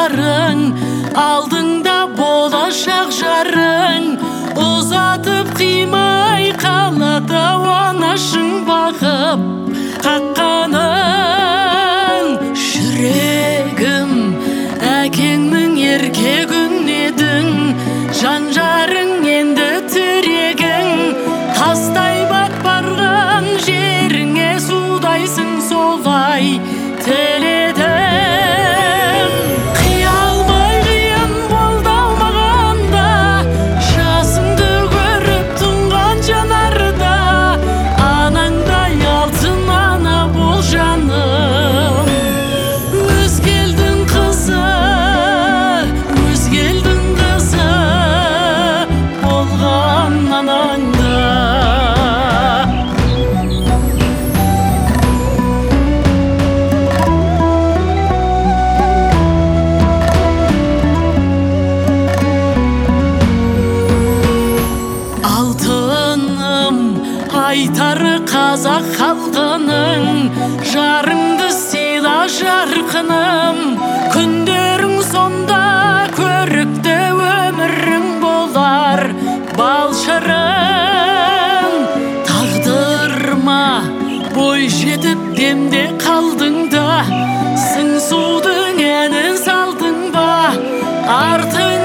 жарың, алдыңда болашақ жарың, ұзатып қимай қалады анашың бағып қаққанын. Жүрегім, әкеңнің еркегін едің, жан жарың енді тірегің, тастай бат барған жеріңе судайсың солай тіледім. Қия алмай қиын болды алмағанда, жасыңды көріп тұнған жанарда, анаңдай алтын ана бол жаным. Өзгелдің қызы, өзгелдің қызы болған анаңда. Алтыным, айтары қазақ халқының, жарыңды сыйла жарқыным, күндерің сонда көрікті өмірің болар бал шырын. Тағдырыма бой жетіп демде қалдың да, сыңсудың әнін салдың ба, артың